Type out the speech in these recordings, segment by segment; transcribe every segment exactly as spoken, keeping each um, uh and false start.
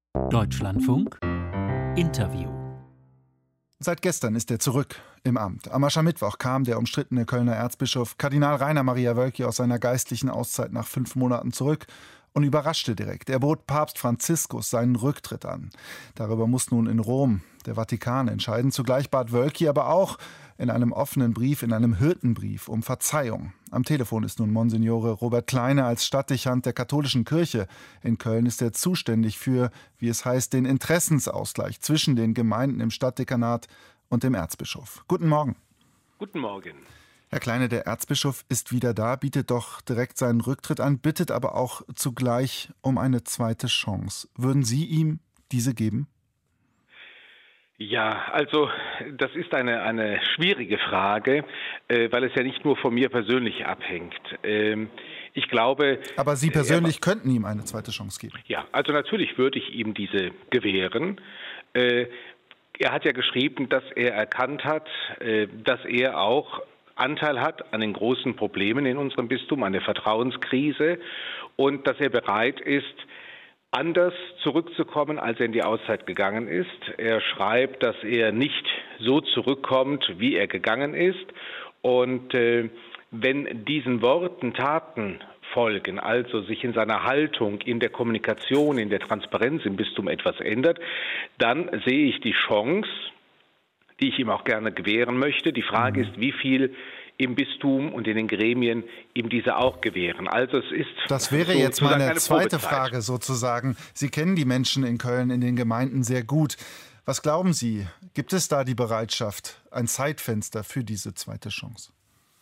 Deutschlandfunk Interview. Seit gestern ist er zurück im Amt. Am Aschermittwoch kam der umstrittene Kölner Erzbischof Kardinal Rainer Maria Wölki aus seiner geistlichen Auszeit nach fünf Monaten zurück und überraschte direkt. Er bot Papst Franziskus seinen Rücktritt an. Darüber muss nun in Rom der Vatikan entscheiden. Zugleich bat Wölki aber auch in einem offenen Brief, in einem Hirtenbrief um Verzeihung. Am Telefon ist nun Monsignore Robert Kleine. Als Stadtdechant der katholischen Kirche in Köln ist er zuständig für, wie es heißt, den Interessensausgleich zwischen den Gemeinden im Stadtdekanat und dem Erzbischof. Guten Morgen. Guten Morgen. Herr Kleine, der Erzbischof ist wieder da, bietet doch direkt seinen Rücktritt an, bittet aber auch zugleich um eine zweite Chance. Würden Sie ihm diese geben? Ja, also das ist eine, eine schwierige Frage, äh, weil es ja nicht nur von mir persönlich abhängt. Ähm, ich glaube... Aber Sie persönlich äh, könnten ihm eine zweite Chance geben? Ja, also natürlich würde ich ihm diese gewähren. Äh, er hat ja geschrieben, dass er erkannt hat, äh, dass er auch Anteil hat an den großen Problemen in unserem Bistum, an der Vertrauenskrise, und dass er bereit ist, anders zurückzukommen, als er in die Auszeit gegangen ist. Er schreibt, dass er nicht so zurückkommt, wie er gegangen ist. Und äh, wenn diesen Worten Taten folgen, also sich in seiner Haltung, in der Kommunikation, in der Transparenz im Bistum etwas ändert, dann sehe ich die Chance, die ich ihm auch gerne gewähren möchte. Die Frage ist, wie viel im Bistum und in den Gremien ihm diese auch gewähren. Also es ist Das wäre so, jetzt meine eine zweite Probezeit. Frage sozusagen. Sie kennen die Menschen in Köln, in den Gemeinden sehr gut. Was glauben Sie, gibt es da die Bereitschaft, ein Zeitfenster für diese zweite Chance?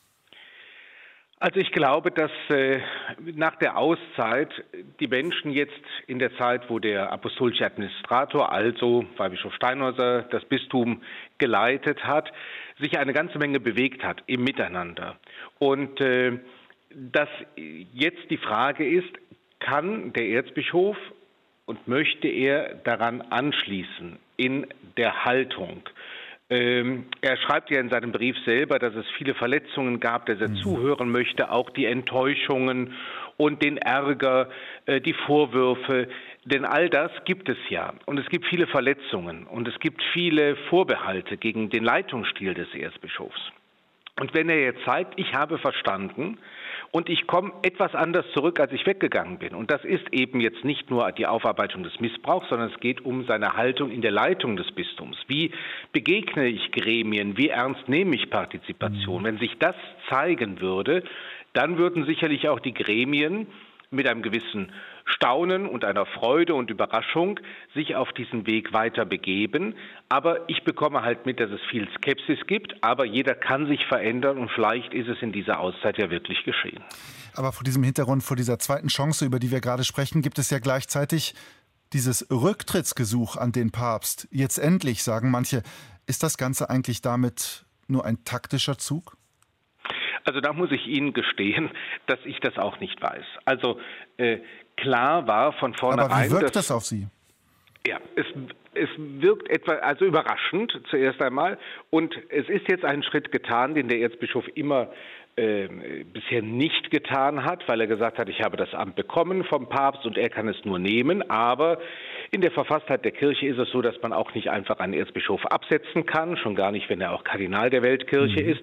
Also ich glaube, dass äh, nach der Auszeit die Menschen jetzt in der Zeit, wo der apostolische Administrator, also Weihbischof Steinhäuser, das Bistum geleitet hat, sich eine ganze Menge bewegt hat im Miteinander. Und äh, dass jetzt die Frage ist, kann der Erzbischof und möchte er daran anschließen in der Haltung? Ähm, er schreibt ja in seinem Brief selber, dass es viele Verletzungen gab, dass er mhm. zuhören möchte, auch die Enttäuschungen und den Ärger, äh, die Vorwürfe. Denn all das gibt es ja. Und es gibt viele Verletzungen und es gibt viele Vorbehalte gegen den Leitungsstil des Erzbischofs. Und wenn er jetzt zeigt, ich habe verstanden und ich komme etwas anders zurück, als ich weggegangen bin. Und das ist eben jetzt nicht nur die Aufarbeitung des Missbrauchs, sondern es geht um seine Haltung in der Leitung des Bistums. Wie begegne ich Gremien? Wie ernst nehme ich Partizipation? Wenn sich das zeigen würde, dann würden sicherlich auch die Gremien mit einem gewissen Staunen und einer Freude und Überraschung sich auf diesen Weg weiter begeben. Aber ich bekomme halt mit, dass es viel Skepsis gibt, aber jeder kann sich verändern und vielleicht ist es in dieser Auszeit ja wirklich geschehen. Aber vor diesem Hintergrund, vor dieser zweiten Chance, über die wir gerade sprechen, gibt es ja gleichzeitig dieses Rücktrittsgesuch an den Papst. Jetzt endlich, sagen manche, ist das Ganze eigentlich damit nur ein taktischer Zug? Also da muss ich Ihnen gestehen, dass ich das auch nicht weiß. Also äh, klar war von vornherein... Aber wie wirkt dass, das auf Sie? Ja, es, es wirkt etwa also überraschend zuerst einmal. Und es ist jetzt ein Schritt getan, den der Erzbischof immer äh, bisher nicht getan hat, weil er gesagt hat, ich habe das Amt bekommen vom Papst und er kann es nur nehmen. Aber in der Verfasstheit der Kirche ist es so, dass man auch nicht einfach einen Erzbischof absetzen kann, schon gar nicht, wenn er auch Kardinal der Weltkirche mhm. ist.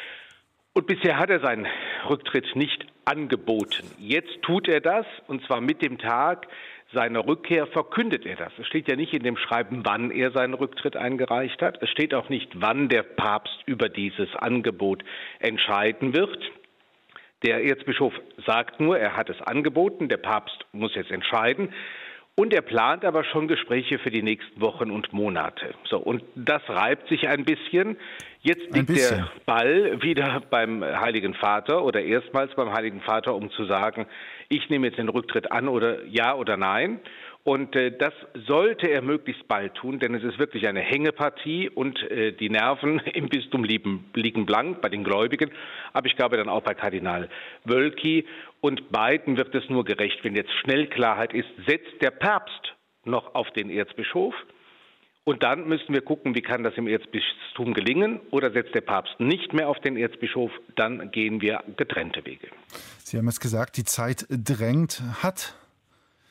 Und bisher hat er seinen Rücktritt nicht angeboten. Jetzt tut er das, und zwar mit dem Tag seiner Rückkehr verkündet er das. Es steht ja nicht in dem Schreiben, wann er seinen Rücktritt eingereicht hat. Es steht auch nicht, wann der Papst über dieses Angebot entscheiden wird. Der Erzbischof sagt nur, er hat es angeboten, der Papst muss jetzt entscheiden. Und er plant aber schon Gespräche für die nächsten Wochen und Monate. So, und das reibt sich ein bisschen. Jetzt liegt der Ball wieder beim Heiligen Vater oder erstmals beim Heiligen Vater, um zu sagen, ich nehme jetzt den Rücktritt an oder ja oder nein. Und äh, das sollte er möglichst bald tun, denn es ist wirklich eine Hängepartie und äh, die Nerven im Bistum liegen, liegen blank bei den Gläubigen, aber ich glaube dann auch bei Kardinal Wölki. Und beiden wird es nur gerecht, wenn jetzt schnell Klarheit ist, setzt der Papst noch auf den Erzbischof. Und dann müssen wir gucken, wie kann das im Erzbistum gelingen, oder setzt der Papst nicht mehr auf den Erzbischof, dann gehen wir getrennte Wege. Sie haben es gesagt, die Zeit drängt. Hat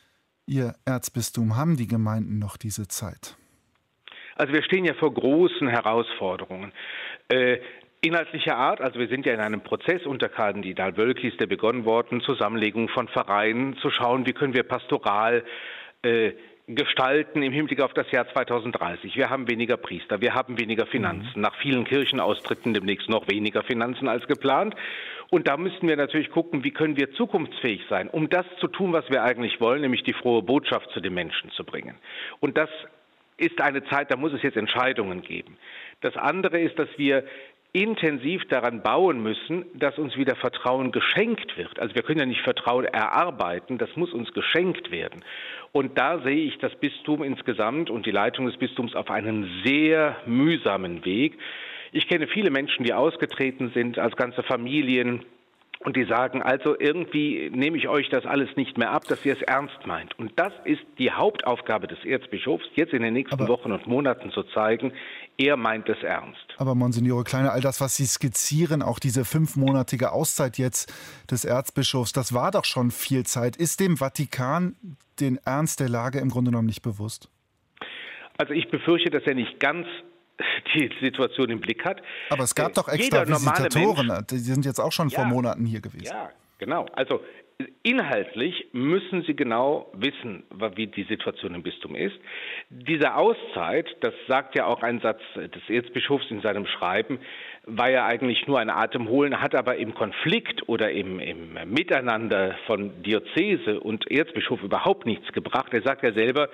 Ihr Erzbistum, haben die Gemeinden noch diese Zeit? Also wir stehen ja vor großen Herausforderungen. Äh, Inhaltlicher Art, also wir sind ja in einem Prozess unter Kardinal Wölki, ist der begonnen worden, Zusammenlegung von Vereinen, zu schauen, wie können wir pastoral äh, gestalten im Hinblick auf das Jahr zweitausenddreißig. Wir haben weniger Priester, wir haben weniger Finanzen, nach vielen Kirchenaustritten demnächst noch weniger Finanzen als geplant. Und da müssten wir natürlich gucken, wie können wir zukunftsfähig sein, um das zu tun, was wir eigentlich wollen, nämlich die frohe Botschaft zu den Menschen zu bringen. Und das ist eine Zeit, da muss es jetzt Entscheidungen geben. Das andere ist, dass wir intensiv daran bauen müssen, dass uns wieder Vertrauen geschenkt wird. Also wir können ja nicht Vertrauen erarbeiten, das muss uns geschenkt werden. Und da sehe ich das Bistum insgesamt und die Leitung des Bistums auf einem sehr mühsamen Weg. Ich kenne viele Menschen, die ausgetreten sind, als ganze Familien, und die sagen, also irgendwie nehme ich euch das alles nicht mehr ab, dass ihr es ernst meint. Und das ist die Hauptaufgabe des Erzbischofs, jetzt in den nächsten aber, Wochen und Monaten zu zeigen, er meint es ernst. Aber Monsignore Kleine, all das, was Sie skizzieren, auch diese fünfmonatige Auszeit jetzt des Erzbischofs, das war doch schon viel Zeit. Ist dem Vatikan den Ernst der Lage im Grunde genommen nicht bewusst? Also ich befürchte, dass er nicht ganz die Situation im Blick hat. Aber es gab doch extra Visitatoren, Mensch, die sind jetzt auch schon ja, vor Monaten hier gewesen. Ja, genau. Also inhaltlich müssen Sie genau wissen, wie die Situation im Bistum ist. Diese Auszeit, das sagt ja auch ein Satz des Erzbischofs in seinem Schreiben, war ja eigentlich nur ein Atemholen, hat aber im Konflikt oder im, im Miteinander von Diözese und Erzbischof überhaupt nichts gebracht. Er sagt ja selber,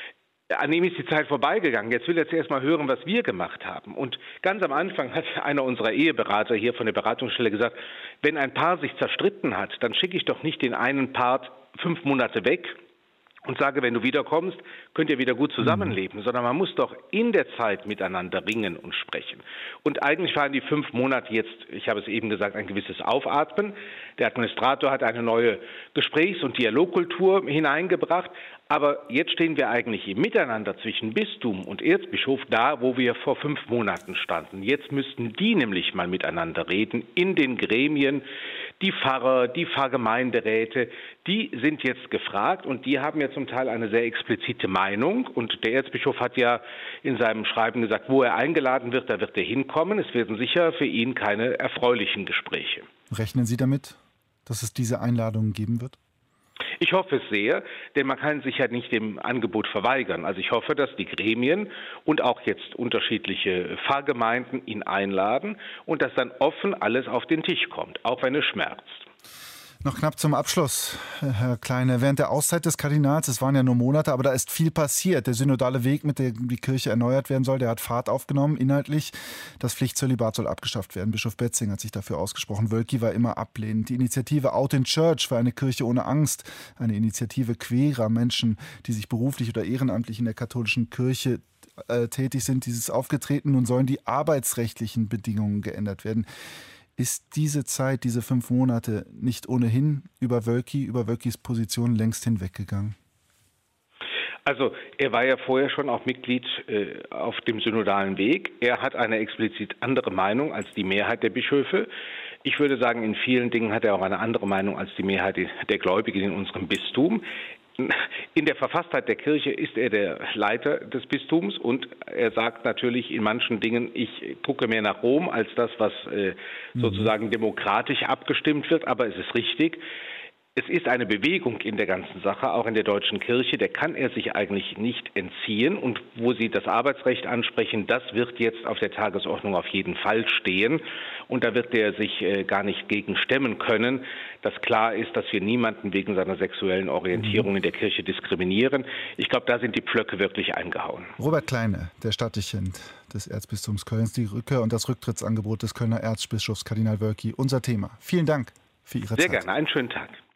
an ihm ist die Zeit vorbeigegangen. Jetzt will er zuerst mal hören, was wir gemacht haben. Und ganz am Anfang hat einer unserer Eheberater hier von der Beratungsstelle gesagt, wenn ein Paar sich zerstritten hat, dann schicke ich doch nicht den einen Part fünf Monate weg und sage, wenn du wiederkommst, könnt ihr wieder gut zusammenleben, sondern man muss doch in der Zeit miteinander ringen und sprechen. Und eigentlich waren die fünf Monate jetzt, ich habe es eben gesagt, ein gewisses Aufatmen. Der Administrator hat eine neue Gesprächs- und Dialogkultur hineingebracht, aber jetzt stehen wir eigentlich im Miteinander zwischen Bistum und Erzbischof da, wo wir vor fünf Monaten standen. Jetzt müssten die nämlich mal miteinander reden in den Gremien. Die Pfarrer, die Pfarrgemeinderäte, die sind jetzt gefragt und die haben ja zum Teil eine sehr explizite Meinung. Und der Erzbischof hat ja in seinem Schreiben gesagt, wo er eingeladen wird, da wird er hinkommen. Es werden sicher für ihn keine erfreulichen Gespräche. Rechnen Sie damit, dass es diese Einladungen geben wird? Ich hoffe es sehr, denn man kann sich ja nicht dem Angebot verweigern. Also ich hoffe, dass die Gremien und auch jetzt unterschiedliche Pfarrgemeinden ihn einladen und dass dann offen alles auf den Tisch kommt, auch wenn es schmerzt. Noch knapp zum Abschluss, Herr Kleine. Während der Auszeit des Kardinals, es waren ja nur Monate, aber da ist viel passiert. Der synodale Weg, mit dem die Kirche erneuert werden soll, der hat Fahrt aufgenommen, inhaltlich. Das Pflichtzölibat soll abgeschafft werden. Bischof Betzing hat sich dafür ausgesprochen. Wölki war immer ablehnend. Die Initiative Out in Church für eine Kirche ohne Angst, eine Initiative queerer Menschen, die sich beruflich oder ehrenamtlich in der katholischen Kirche äh, tätig sind, dieses aufgetreten. Nun sollen die arbeitsrechtlichen Bedingungen geändert werden. Ist diese Zeit, diese fünf Monate nicht ohnehin über Wölki, über Wölkis Position längst hinweggegangen? Also er war ja vorher schon auch Mitglied äh, auf dem synodalen Weg. Er hat eine explizit andere Meinung als die Mehrheit der Bischöfe. Ich würde sagen, in vielen Dingen hat er auch eine andere Meinung als die Mehrheit der Gläubigen in unserem Bistum. In der Verfasstheit der Kirche ist er der Leiter des Bistums und er sagt natürlich in manchen Dingen, ich gucke mehr nach Rom als das, was äh, sozusagen demokratisch abgestimmt wird, aber es ist richtig. Es ist eine Bewegung in der ganzen Sache, auch in der deutschen Kirche, der kann er sich eigentlich nicht entziehen. Und wo Sie das Arbeitsrecht ansprechen, das wird jetzt auf der Tagesordnung auf jeden Fall stehen. Und da wird er sich äh, gar nicht gegen stemmen können, dass klar ist, dass wir niemanden wegen seiner sexuellen Orientierung in der Kirche diskriminieren. Ich glaube, da sind die Pflöcke wirklich eingehauen. Robert Kleine, der Stadtdechant des Erzbistums Kölns, die Rückkehr und das Rücktrittsangebot des Kölner Erzbischofs Kardinal Wölki, unser Thema. Vielen Dank für Ihre Zeit. Sehr gerne, einen schönen Tag.